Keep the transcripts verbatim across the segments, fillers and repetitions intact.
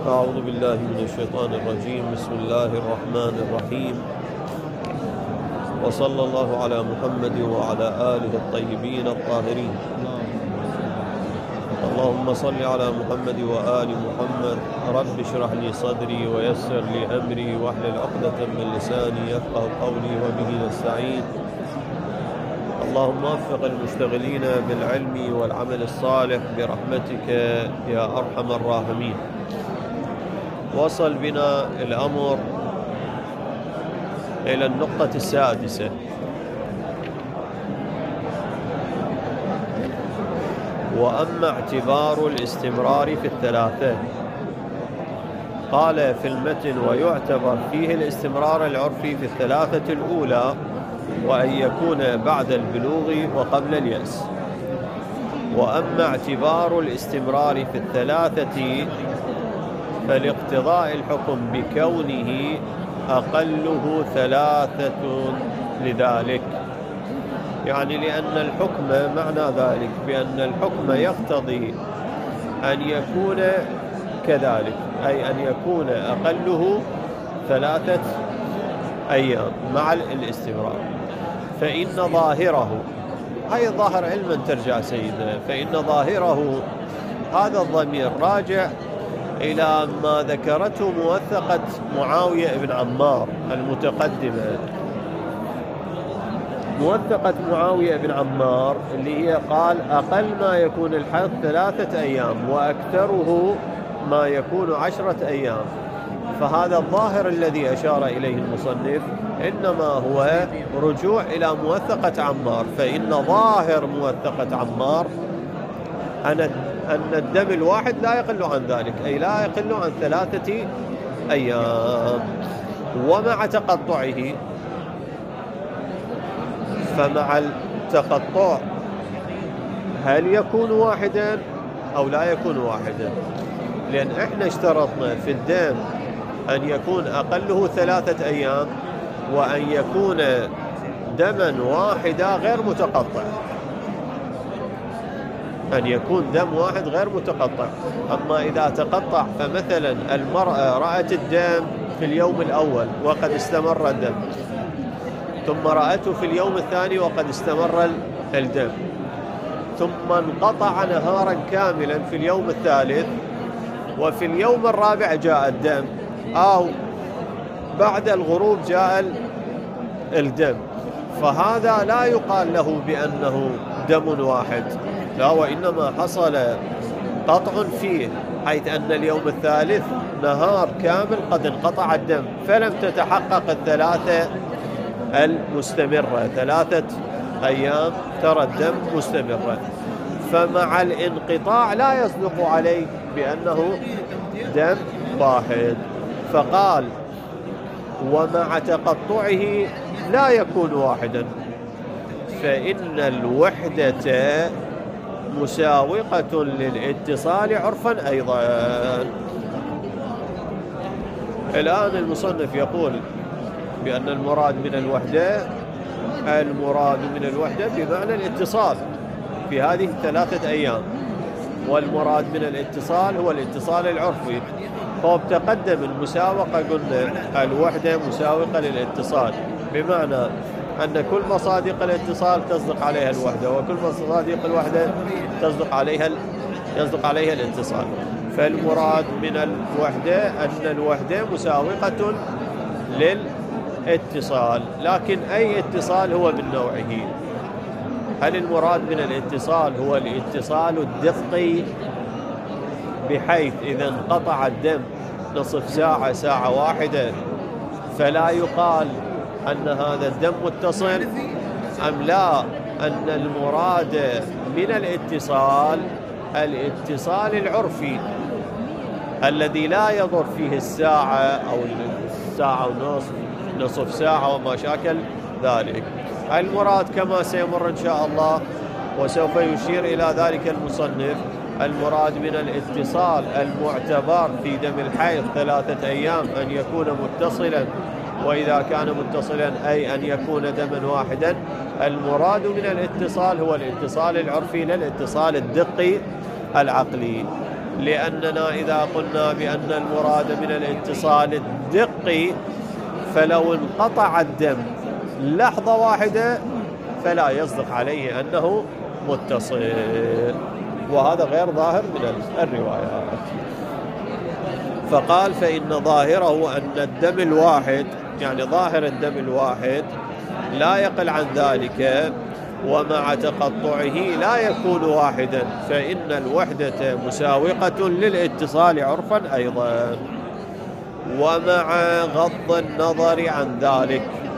أعوذ بالله من الشيطان الرجيم. بسم الله الرحمن الرحيم، وصلى الله على محمد وعلى آله الطيبين الطاهرين. اللهم صل على محمد وآل محمد. رب اشرح لي صدري ويسر لي أمري واحلل عقدة من لساني يفقه قولي وبه نستعين. اللهم وفق المشتغلين بالعلم والعمل الصالح برحمتك يا أرحم الراحمين. وصل بنا الأمر إلى النقطة السادسة، وأما اعتبار الاستمرار في الثلاثة. قال في المتن: ويعتبر فيه الاستمرار العرفي في الثلاثة الأولى، وأن يكون بعد البلوغ وقبل اليأس. وأما اعتبار الاستمرار في الثلاثة فلاقتضاء الحكم بكونه أقله ثلاثة لذلك، يعني لأن الحكم معنى ذلك بأن الحكم يقتضي أن يكون كذلك، أي أن يكون أقله ثلاثة أيام مع الاستمرار. فإن ظاهره، هاي الظاهر علما ترجع سيدنا، فإن ظاهره هذا الضمير راجع إلى ما ذكرته موثقة معاوية بن عمار المتقدمة. موثقة معاوية بن عمار اللي هي قال: أقل ما يكون الحيض ثلاثة أيام وأكثره ما يكون عشرة أيام. فهذا الظاهر الذي أشار إليه المصنف إنما هو رجوع إلى موثقة عمار. فإن ظاهر موثقة عمار أن أن الدم الواحد لا يقل عن ذلك، أي لا يقل عن ثلاثة أيام. ومع تقطعه، فمع التقطع هل يكون واحدا أو لا يكون واحدا؟ لأن إحنا اشترطنا في الدم أن يكون أقله ثلاثة أيام، وأن يكون دما واحدا غير متقطع، أن يكون دم واحد غير متقطع. أما إذا تقطع، فمثلا المرأة رأت الدم في اليوم الأول وقد استمر الدم، ثم رأته في اليوم الثاني وقد استمر الدم، ثم انقطع نهارا كاملا في اليوم الثالث، وفي اليوم الرابع جاء الدم، أو بعد الغروب جاء الدم، فهذا لا يقال له بأنه دم واحد، لا، وإنما حصل قطع فيه، حيث أن اليوم الثالث نهار كامل قد انقطع الدم، فلم تتحقق الثلاثة المستمرة، ثلاثة أيام ترى الدم مستمرة. فمع الانقطاع لا يصدق عليه بأنه دم واحد. فقال: ومع تقطعه لا يكون واحدا، فإن الوحدة مساوقة للاتصال عرفا أيضا. الآن المصنف يقول بأن المراد من الوحدة المراد من الوحدة بمعنى الاتصال في هذه الثلاثة أيام، والمراد من الاتصال هو الاتصال العرفي. فهو تقدم المساوقة، قلنا الوحدة مساوقة للاتصال، بمعنى أن كل مصادق الاتصال تصدق عليها الوحدة، وكل مصادق الوحدة تصدق عليها يصدق عليها الاتصال. فالمراد من الوحدة أن الوحدة مساوقة للاتصال، لكن أي اتصال هو من نوعه؟ هل المراد من الاتصال هو الاتصال الدقي، بحيث إذا انقطع الدم نصف ساعة ساعة واحدة فلا يقال أن هذا الدم متصل، أم لا أن المراد من الاتصال الاتصال العرفي الذي لا يضر فيه الساعة أو الساعة ونصف، نصف ساعة وما شاكل ذلك؟ المراد كما سيمر إن شاء الله وسوف يشير إلى ذلك المصنف، المراد من الاتصال المعتبر في دم الحيض ثلاثة أيام أن يكون متصلا، وإذا كان متصلا أي أن يكون دما واحدا. المراد من الاتصال هو الاتصال العرفي لا الاتصال الدقي العقلي. لأننا إذا قلنا بأن المراد من الاتصال الدقي فلو انقطع الدم لحظة واحدة فلا يصدق عليه أنه متصل، وهذا غير ظاهر من الروايات. فقال فإن ظاهره أن الدم الواحد، يعني ظاهر الدم الواحد لا يقل عن ذلك، ومع تقطعه لا يكون واحدا، فإن الوحدة مساوقة للاتصال عرفا أيضا، ومع غض النظر عن ذلك،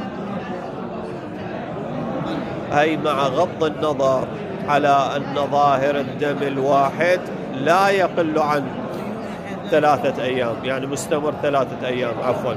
أي مع غض النظر على أن ظاهر الدم الواحد لا يقل عن ثلاثة أيام، يعني مستمر ثلاثة أيام عفوا،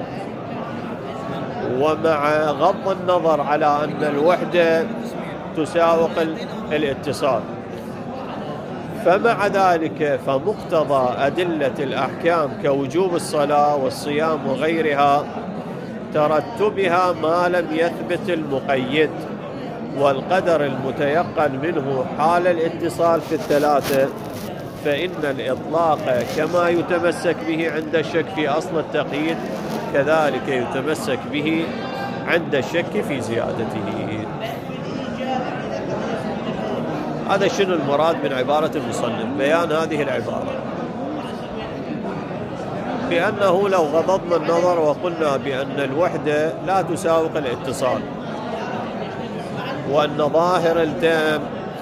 ومع غض النظر على أن الوحدة تساوق الاتصال. فمع ذلك فمقتضى أدلة الأحكام كوجوب الصلاة والصيام وغيرها ترتبها ما لم يثبت المقيد، والقدر المتيقن منه حال الاتصال في الثلاثة، فإن الإطلاق كما يتمسك به عند الشك في أصل التقييد كذلك يتمسك به عند الشك في زيادته. هذا شنو المراد من عبارة المصنف؟ بيان هذه العبارة بأنه لو غضضنا النظر وقلنا بأن الوحدة لا تساوق الاتصال، وأن ظاهر الدم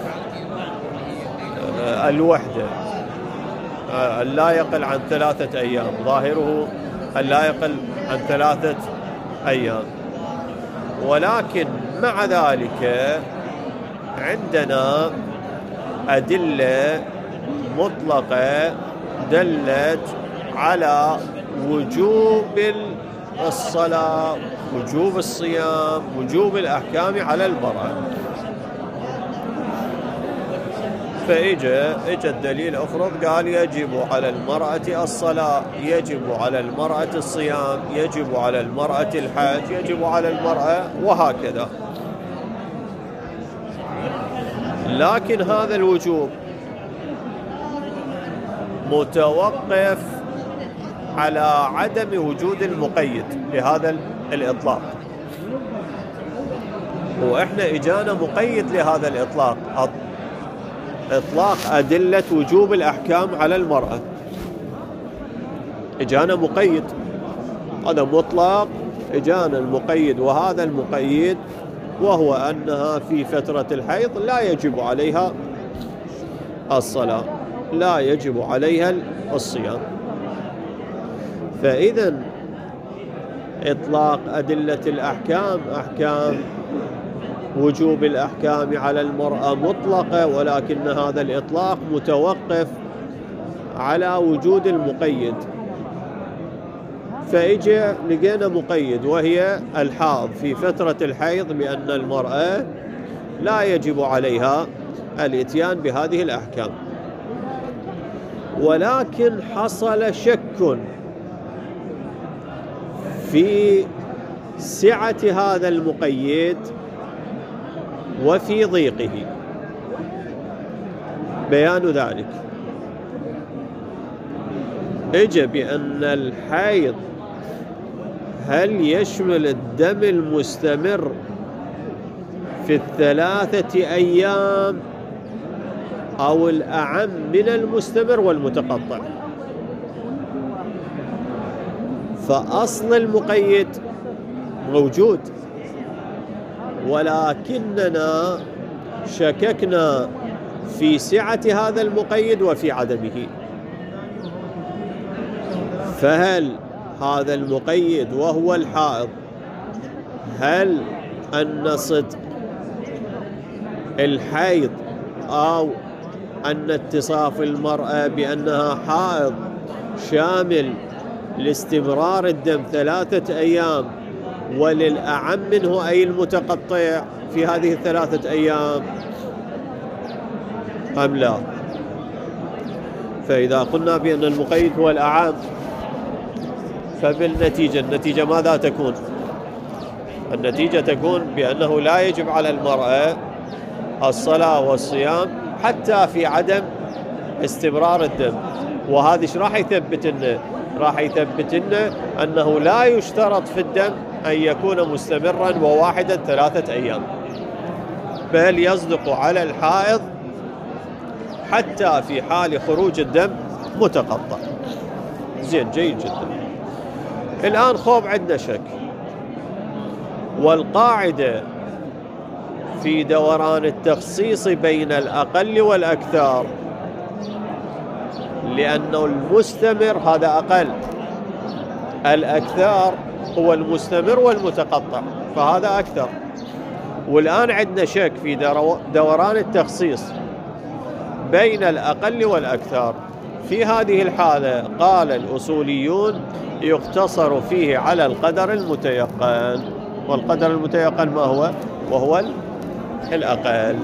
الوحدة لا يقل عن ثلاثة أيام، ظاهره لا يقل عن ثلاثة أيام، ولكن مع ذلك عندنا أدلة مطلقة دلت على وجوب الصلاة، وجوب الصيام، وجوب الأحكام على المرأة. فإجا إجا الدليل أفرض قال يجب على المرأة الصلاة، يجب على المرأة الصيام، يجب على المرأة الحج، يجب على المرأة، وهكذا. لكن هذا الوجوب متوقف على عدم وجود المقيد لهذا الإطلاق، وإحنا إجانا مقيد لهذا الإطلاق، إطلاق أدلة وجوب الأحكام على المرأة إجانا مقيد، هذا مطلق إجانا المقيد، وهذا المقيد وهو أنها في فترة الحيض لا يجب عليها الصلاة، لا يجب عليها الصيام. فإذا إطلاق أدلة الأحكام، أحكام وجوب الأحكام على المرأة مطلقة، ولكن هذا الإطلاق متوقف على وجود المقيد. فإجي لقينا مقيد وهي الحائض في فترة الحيض بأن المرأة لا يجب عليها الإتيان بهذه الأحكام، ولكن حصل شك في سعة هذا المقيد وفي ضيقه. بيان ذلك اجى بأن الحيض هل يشمل الدم المستمر في الثلاثة أيام أو الأعم من المستمر والمتقطع. فأصل المقيد موجود، ولكننا شككنا في سعة هذا المقيد وفي عدمه. فهل هذا المقيد وهو الحائض، هل أن صدق الحيض أو أن اتصاف المرأة بأنها حائض شامل لاستمرار الدم ثلاثة أيام وللأعم منه أي المتقطع في هذه الثلاثة أيام أم لا؟ فإذا قلنا بأن المقيد هو الأعم فبالنتيجة النتيجة ماذا تكون؟ النتيجة تكون بأنه لا يجب على المرأة الصلاة والصيام حتى في عدم استمرار الدم، وهذا ايش راح يثبت لنا؟ راح يثبت لنا أنه لا يشترط في الدم أن يكون مستمرا وواحدا ثلاثة أيام، بل يصدق على الحائض حتى في حال خروج الدم متقطع. زين، جيد جدا. الآن خوب عندنا شك، والقاعدة في دوران التخصيص بين الأقل والأكثر، لأنه المستمر هذا أقل، الأكثر هو المستمر والمتقطع، فهذا أكثر. والآن عندنا شك في دوران التخصيص بين الأقل والأكثر. في هذه الحالة قال الأصوليون يقتصر فيه على القدر المتيقن، والقدر المتيقن ما هو؟ وهو الأقل.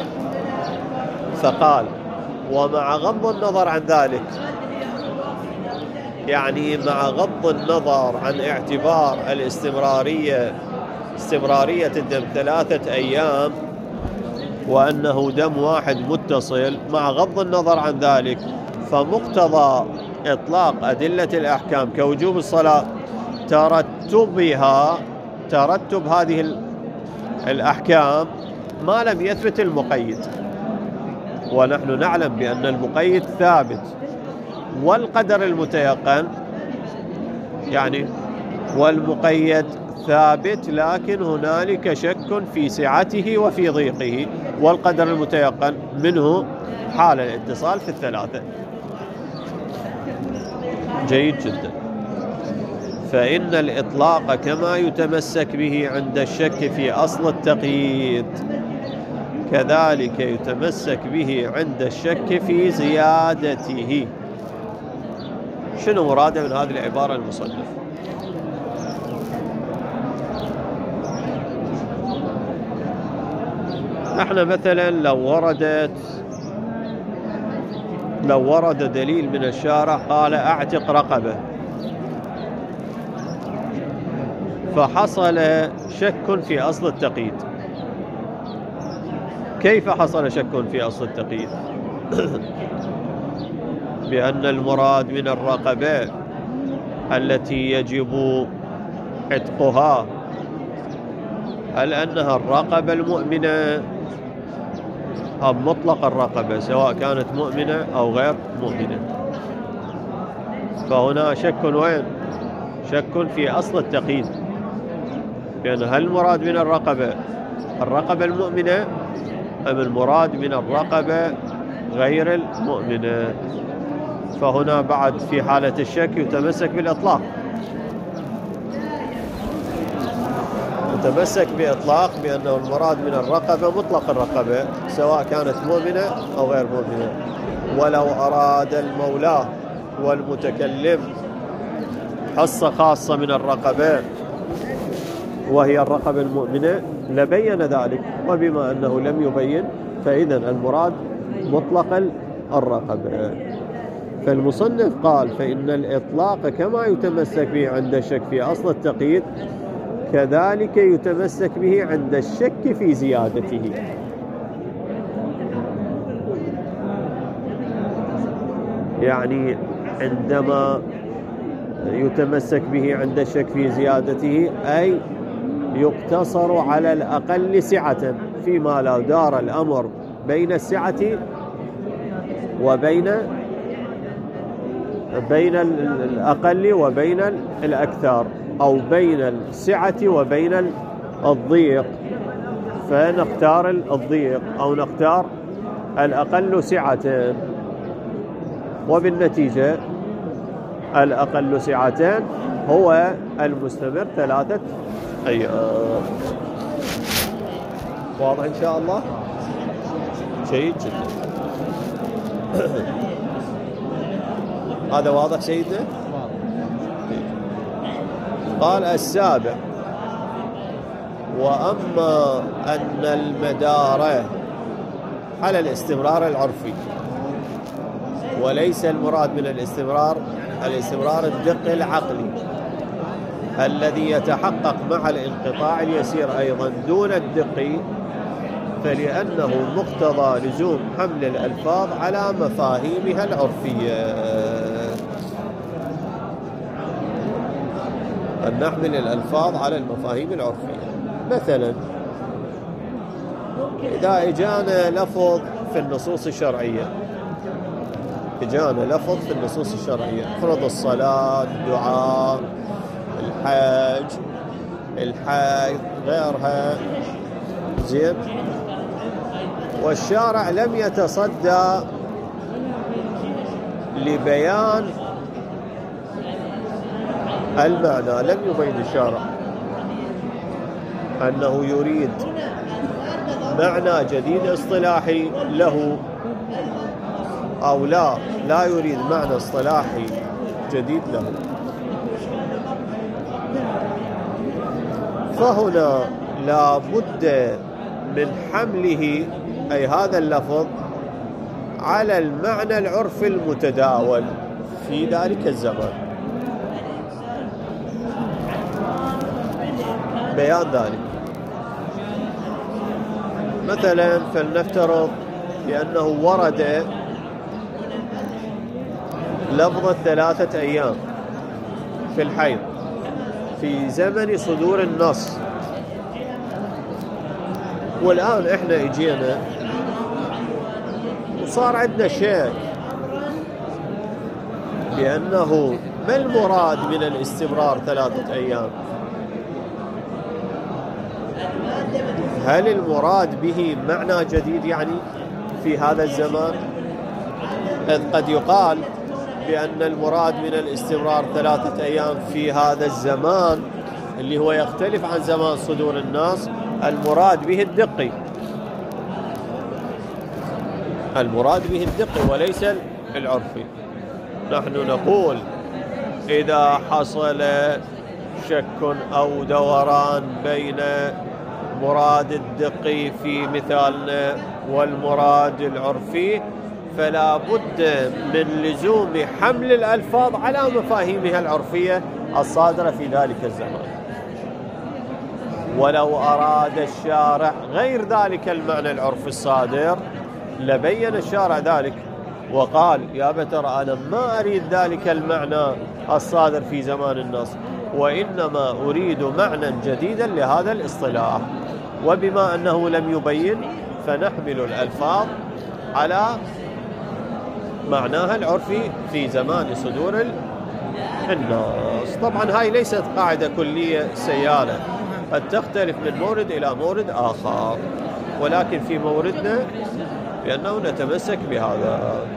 فقال ومع غض النظر عن ذلك، يعني مع غض النظر عن اعتبار الاستمرارية استمرارية الدم ثلاثة أيام وأنه دم واحد متصل، مع غض النظر عن ذلك فمقتضى إطلاق أدلة الأحكام كوجوب الصلاة ترتبها ترتب هذه الأحكام ما لم يثبت المقيد، ونحن نعلم بأن المقيد ثابت والقدر المتيقن يعني والمقيد ثابت، لكن هنالك شك في سعته وفي ضيقه، والقدر المتيقن منه حال الاتصال في الثلاثة. جيد جدا. فإن الإطلاق كما يتمسك به عند الشك في أصل التقييد، كذلك يتمسك به عند الشك في زيادته. شنو مراده من هذه العبارة المصنف؟ احنا مثلا لو وردت لو ورد دليل من الشارع قال اعتق رقبة، فحصل شك في أصل التقييد. كيف حصل شك في أصل التقييد؟ بأن المراد من الرقبة التي يجب عتقها هل أنها الرقبة المؤمنة أم مطلق الرقبة سواء كانت مؤمنة أو غير مؤمنة؟ فهنا شك وين؟ شك في أصل التقييد، بأن هل المراد من الرقبة الرقبة المؤمنة أم المراد من الرقبة غير المؤمنة؟ فهنا بعد في حالة الشك يتمسك بالإطلاق، يتمسك بإطلاق بأنه المراد من الرقبة مطلق الرقبة سواء كانت مؤمنة أو غير مؤمنة. ولو أراد المولى والمتكلم حصة خاصة من الرقبة وهي الرقبة المؤمنة لبين ذلك، وبما أنه لم يبين فإذا المراد مطلق الرقبة. فالمصنف قال فإن الإطلاق كما يتمسك به عند الشك في أصل التقييد كذلك يتمسك به عند الشك في زيادته. يعني عندما يتمسك به عند الشك في زيادته أي يقتصر على الأقل سعة، فيما لو دار الأمر بين السعة وبين بين الأقل وبين الأكثر، أو بين السعة وبين الضيق، فنختار الضيق أو نختار الأقل سعة، وبالنتيجة الأقل سعة هو المستمر ثلاثة أيام. واضح إن شاء الله؟ جيد جدا. هذا واضح سيدنا؟ قال السابع وأما أن المدار على الاستمرار العرفي، وليس المراد من الاستمرار الاستمرار الدق العقلي الذي يتحقق مع الانقطاع اليسير أيضا دون الدق، فلأنه مقتضى لزوم حمل الألفاظ على مفاهيمها العرفية. أن نحمل الألفاظ على المفاهيم العرفية. مثلا إذا إجانا لفظ في النصوص الشرعية إجانا لفظ في النصوص الشرعية فرض الصلاة، الدعاء، الحج، الحيض، غيرها، زين، والشارع لم يتصدى لبيان المعنى، لم يبين الشارع أنه يريد معنى جديد اصطلاحي له أو لا لا يريد معنى اصطلاحي جديد له. فهنا لا بد من حمله أي هذا اللفظ على المعنى العرفي المتداول في ذلك الزمان. بيان ذلك مثلا فلنفترض بأنه ورد لفظ ثلاثة أيام في الحيض في زمن صدور النص، والآن إحنا إجينا وصار عندنا شك بأنه ما المراد من الاستمرار ثلاثة أيام؟ هل المراد به معنى جديد يعني في هذا الزمان؟ إذ قد يقال بأن المراد من الاستمرار ثلاثة أيام في هذا الزمان اللي هو يختلف عن زمان صدور النص، المراد به الدقي، المراد به الدقي وليس العرفي. نحن نقول إذا حصل شك أو دوران بين مراد الدقي في مثالنا والمراد العرفي فلا بد من لزوم حمل الألفاظ على مفاهيمها العرفية الصادرة في ذلك الزمان. ولو أراد الشارع غير ذلك المعنى العرفي الصادر لبين الشارع ذلك وقال يا بتر أنا ما أريد ذلك المعنى الصادر في زمان النص، وإنما أريد معنى جديدا لهذا الاصطلاح. وبما أنه لم يبين فنحمل الألفاظ على معناها العرفي في زمان صدور النص. طبعا هاي ليست قاعدة كلية سيالة، قد تختلف من مورد إلى مورد آخر، ولكن في موردنا لأنه نتمسك بهذا.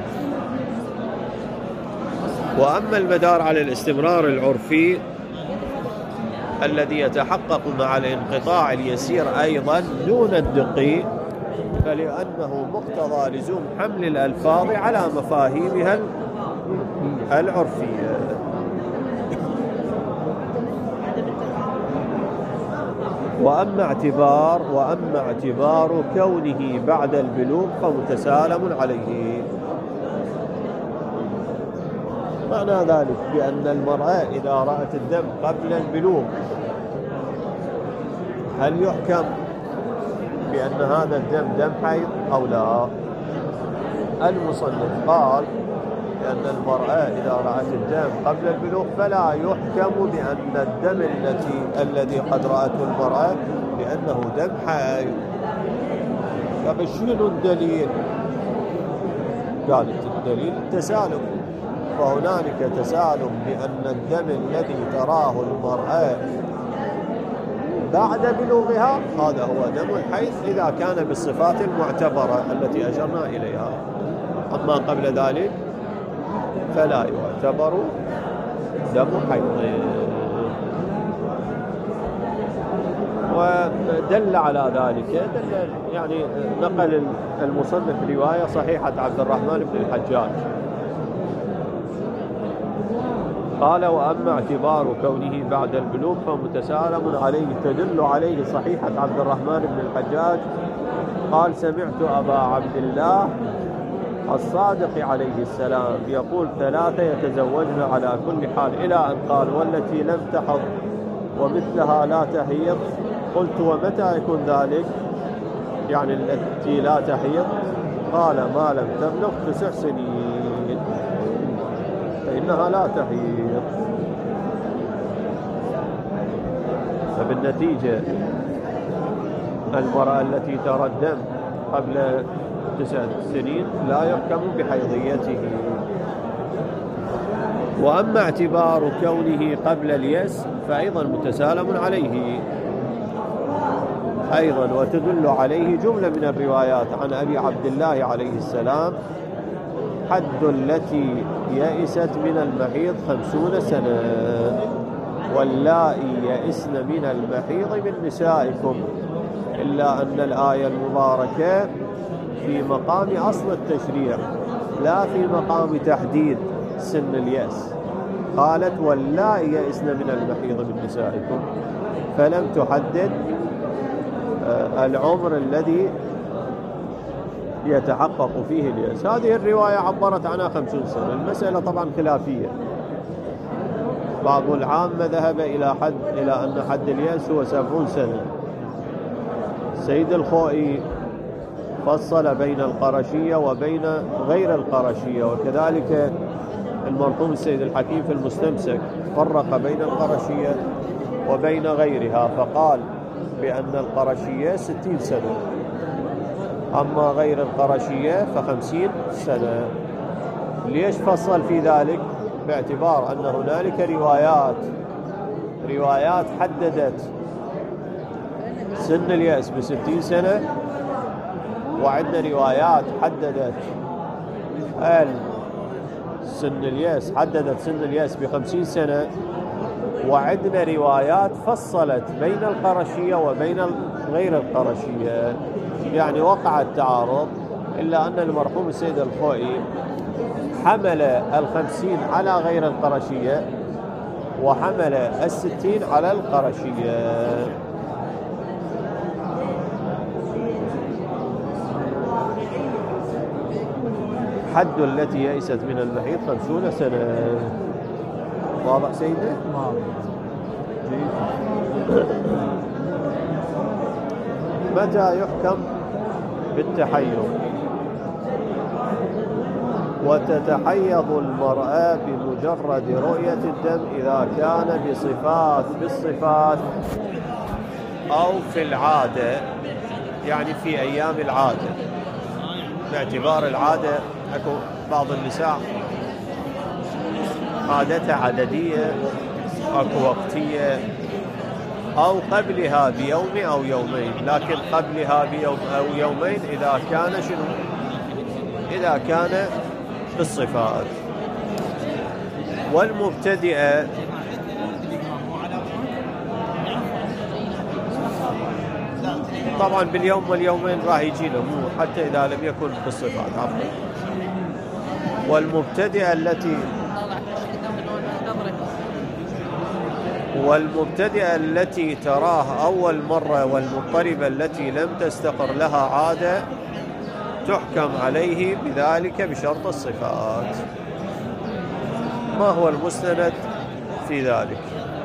وأما المدار على الاستمرار العرفي الذي يتحقق مع الانقطاع اليسير أيضا دون الدقي فلأنه مقتضى لزوم حمل الألفاظ على مفاهيمها العرفية. وأما اعتبار وأما اعتبار كونه بعد البلوغ فمتسالم عليه. معنى ذلك بأن المرأة إذا رأت الدم قبل البلوغ هل يحكم بأن هذا الدم دم حيض أو لا؟ المصنف قال بأن المرأة إذا رأت الدم قبل البلوغ فلا يحكم بأن الدم التي الذي قد رأته المرأة بأنه دم حيض. طيب شنو الدليل؟ قالت الدليل التسالم، فهنالك تسالم بأن الدم الذي تراه المرأة بعد بلوغها هذا هو دم الحيض إذا كان بالصفات المعتبرة التي أشرنا إليها، أما قبل ذلك فلا يعتبر دم حيض. ودل على ذلك دل يعني نقل المصنف رواية صحيحة عبد الرحمن بن الحجاج قال وأما اعتبار كونه بعد البلوغ فمتسالم عليه تدل عليه صحيحة عبد الرحمن بن الحجاج قال سمعت أبا عبد الله الصادق عليه السلام يقول ثلاثة يتزوجن على كل حال إلى أن قال والتي لم تحض ومثلها لا تحيض. قلت ومتى يكون ذلك يعني التي لا تحيض؟ قال ما لم تبلغ تسع سنين فإنها لا تحيض. فبالنتيجة المرأة التي ترى الدم قبل تسعة سنين لا يحكم بحيضيته. وأما اعتبار كونه قبل اليأس فأيضا متسالم عليه أيضا، وتدل عليه جملة من الروايات عن أبي عبد الله عليه السلام: حد التي يئست من المحيض خمسون سنة، واللائي يئسن من المحيض من نسائكم، إلا أن الآية المباركة في مقام أصل التشريع لا في مقام تحديد سن اليأس. قالت: واللائي يئسن من المحيض من نسائكم، فلم تحدد العمر الذي يتحقق فيه اليأس. هذه الرواية عبرت عنها خمسون سنة. المسألة طبعا خلافية، بعض العامة ذهب إلى حد إلى أن حد اليأس هو سبعون سنة. سيد الخوئي فصل بين القرشية وبين غير القرشية، وكذلك المرحوم السيد الحكيم في المستمسك فرق بين القرشية وبين غيرها، فقال بأن القرشية ستين سنة، أما غير القرشية فخمسين سنة. ليش فصل في ذلك؟ باعتبار أن هنالك روايات روايات حددت سن اليأس بستين سنة، وعندنا روايات حددت سن اليأس حددت سن اليأس بخمسين سنة، وعندنا روايات فصلت بين القرشية وبين غير القرشية، يعني وقع التعارض. إلا أن المرحوم السيد الخوئي حمل الخمسين على غير القرشية وحمل الستين على القرشية. حد التي يئست من المحيض خمسون سنة. واضح سيدي؟ متى يحكم بالتحيض؟ وتتحيض المرأة بمجرد رؤية الدم إذا كان بصفات بالصفات أو في العادة، يعني في أيام العادة. باعتبار العادة أكو بعض النساء عادتها عددية، أكو وقتية، أو قبلها بيوم أو يومين، لكن قبلها بيوم أو يومين إذا كان شنو؟ إذا كان بالصفات. والمبتدئة طبعا باليوم واليومين راح يجي له، مو حتى إذا لم يكن بالصفات. عفوا. والمبتدئة التي والمبتدئة التي تراه أول مرة والمضطربة التي لم تستقر لها عادة تحكم عليه بذلك بشرط الصفات. ما هو المستند في ذلك؟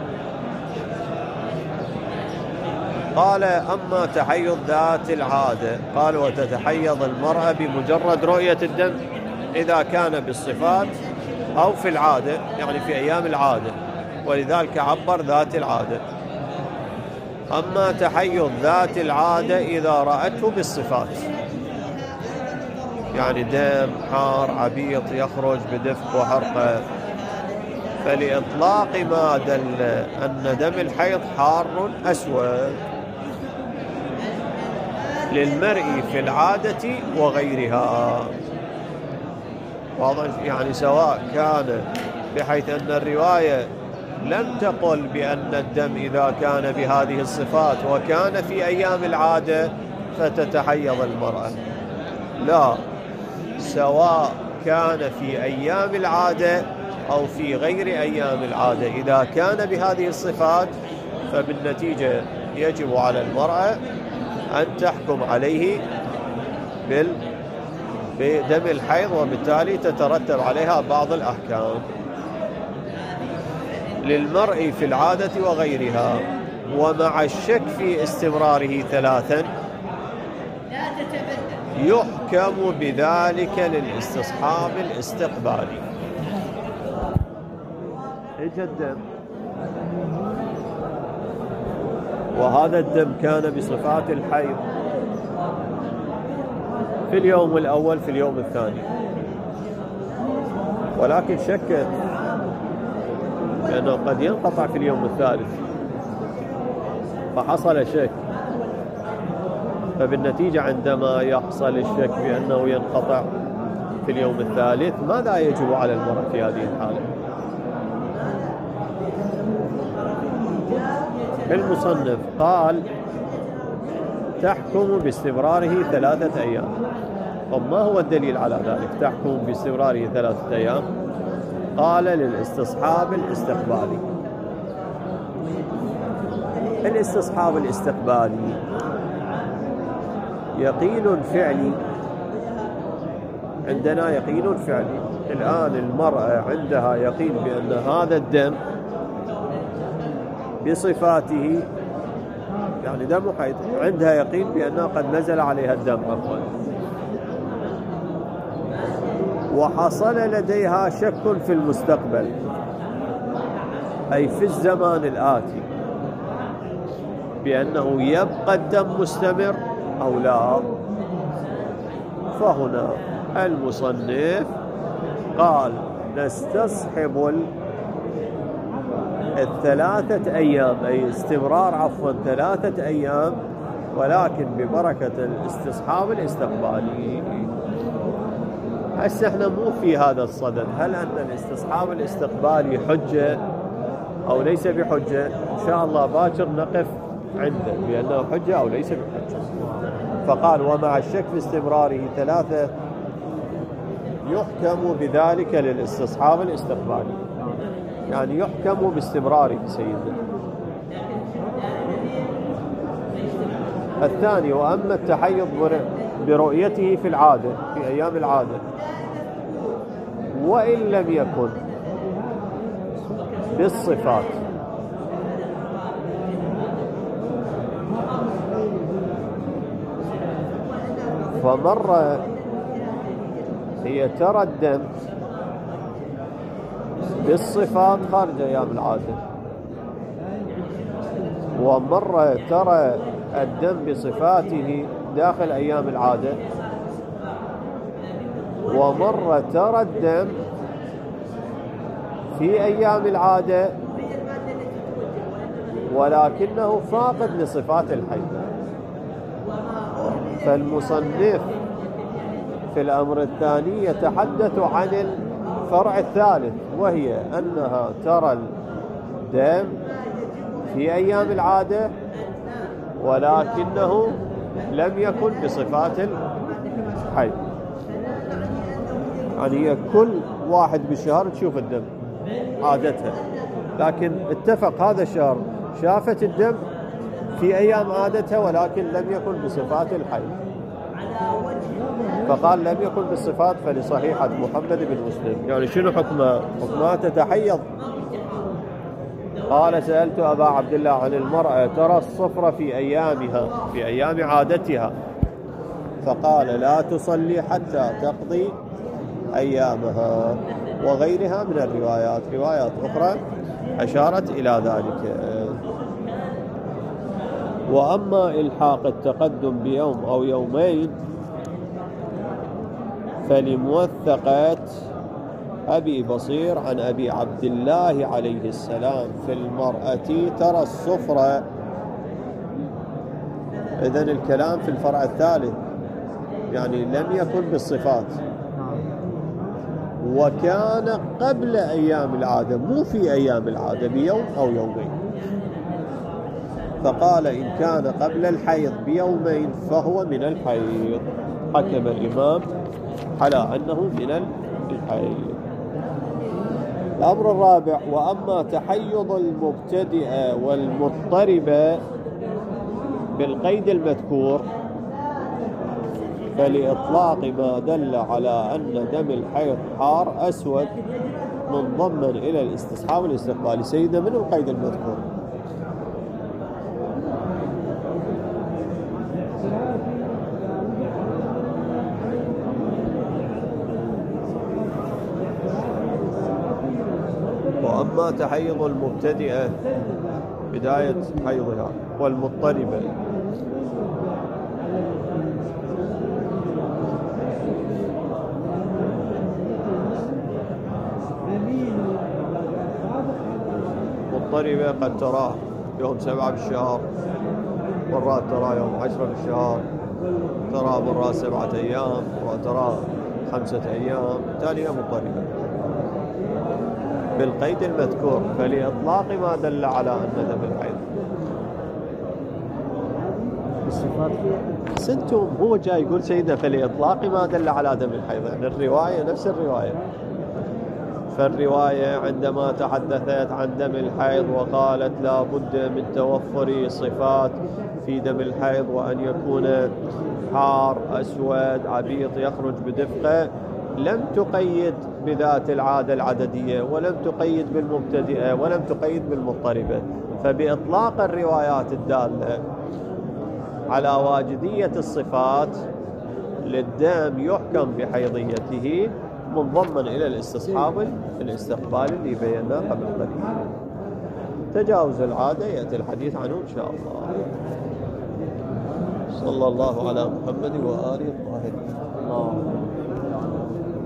قال: أما تحيض ذات العادة، قال: وتتحيض المرأة بمجرد رؤية الدم إذا كان بالصفات أو في العادة، يعني في أيام العادة، ولذلك عبر ذات العادة. أما تحيض ذات العادة إذا رأته بالصفات، يعني دم حار عبيط يخرج بدفق وحرقة، فلإطلاق ما دل أن دم الحيض حار أسود للمرء في العادة وغيرها. واضح؟ يعني سواء كان بحيث أن الرواية لم تقل بأن الدم إذا كان بهذه الصفات وكان في أيام العادة فتتحيض المرأة، لا، سواء كان في أيام العادة أو في غير أيام العادة، إذا كان بهذه الصفات فبالنتيجة يجب على المرأة أن تحكم عليه بدم الحيض، وبالتالي تترتب عليها بعض الأحكام. للمرء في العادة وغيرها، ومع الشك في استمراره ثلاثا يحكم بذلك للاستصحاب الاستقبالي. اجى الدم وهذا الدم كان بصفات الحيض في اليوم الأول في اليوم الثاني، ولكن شكت لأنه قد ينقطع في اليوم الثالث، فحصل شك. فبالنتيجة عندما يحصل الشك بأنه ينقطع في اليوم الثالث، ماذا يجب على المرأة في هذه الحالة؟ المصنف قال تحكم باستمراره ثلاثة أيام. طب ما هو الدليل على ذلك؟ تحكم باستمراره ثلاثة أيام. قال للاستصحاب الاستقبالي. الاستصحاب الاستقبالي يقين فعلي، عندنا يقين فعلي. الآن المرأة عندها يقين بأن هذا الدم بصفاته يعني دم حيض، عندها يقين بأنه قد نزل عليها الدم عفوا، وحصل لديها شك في المستقبل أي في الزمان الآتي بأنه يبقى الدم مستمر أو لا. فهنا المصنف قال نستصحب الثلاثة أيام أي استمرار عفوا ثلاثة أيام، ولكن ببركة الاستصحاب الاستقبالي. هسه احنا مو في هذا الصدد، هل أن الاستصحاب الاستقبالي حجة أو ليس بحجة؟ إن شاء الله باكر نقف عنده بأنه حجة أو ليس بحجة. فقال ومع الشك في استمراره ثلاثة يحكم بذلك للاستصحاب الاستقبالي، يعني يحكم باستمراره سيدنا. الثاني وأما التحيض برؤيته في العادة في أيام العادة وإن لم يكن بالصفات، فمرة هي ترى الدم بالصفات خارج أيام العادة، ومرة ترى الدم بصفاته داخل أيام العادة، ومرة ترى الدم في أيام العادة ولكنه فاقد لصفات الحيض. فالمصنف في الأمر الثاني يتحدث عن الفرع الثالث، وهي أنها ترى الدم في أيام العادة ولكنه لم يكن بصفات الحيض. يعني هي كل واحد بالشهر تشوف الدم عادتها، لكن اتفق هذا الشهر شافت الدم في أيام عادتها ولكن لم يكن بصفات الحيض، فقال لم يكن بالصفات فلصحيحة محمد بن مسلم. يعني شنو حكمها؟ حكمها تتحيض. قال سألت أبا عبد الله عن المرأة ترى الصفر في أيامها في أيام عادتها، فقال لا تصلي حتى تقضي أيامها، وغيرها من الروايات روايات أخرى أشارت إلى ذلك. وأما إلحاق التقدم بيوم أو يومين فلموثقة أبي بصير عن أبي عبد الله عليه السلام في المرأة ترى الصفرة. إذن الكلام في الفرع الثالث، يعني لم يكن بالصفات وكان قبل أيام العادة مو في أيام العادة بيوم أو يومين. فقال إن كان قبل الحيض بيومين فهو من الحيض. حكم الإمام على أنه من الحيض. الأمر الرابع وأما تحيض المبتدئة والمضطربة بالقيد المذكور فلإطلاق ما دل على أن دم الحيض حار أسود منضما إلى الاستصحاب الاستقبالي. سيدنا من القيد المذكور؟ وأما تحيض المبتدئة بداية حيضها. والمضطربة مضطربة قد تراه يوم سبعة بالشهر، مرات ترى يوم عشرة بالشهر، ترى مرات سبعة أيام، مرات ترى خمسة أيام، بالتالي هي مضطربة بالقيد المذكور. فلإطلاق ما دل على أن دم الحيض الصفات سنتم، هو جاي يقول سيدنا فلإطلاق ما دل على دم الحيض، يعني الرواية نفس الرواية. فالرواية عندما تحدثت عن دم الحيض وقالت لا بد من توفر صفات في دم الحيض، وأن يكون حار أسود عبيط يخرج بدفقة، لم تقيد بذات العادة العددية، ولم تقيد بالمبتدئة، ولم تقيد بالمضطربة. فبإطلاق الروايات الدالة على واجدية الصفات للدم يحكم بحيضيته، منضمن إلى الاستصحاب الاستقبال اللي بيناه قبل قليل. تجاوز العادة يأتي الحديث عنه إن شاء الله. صلى الله على محمد وآله الطاهرين.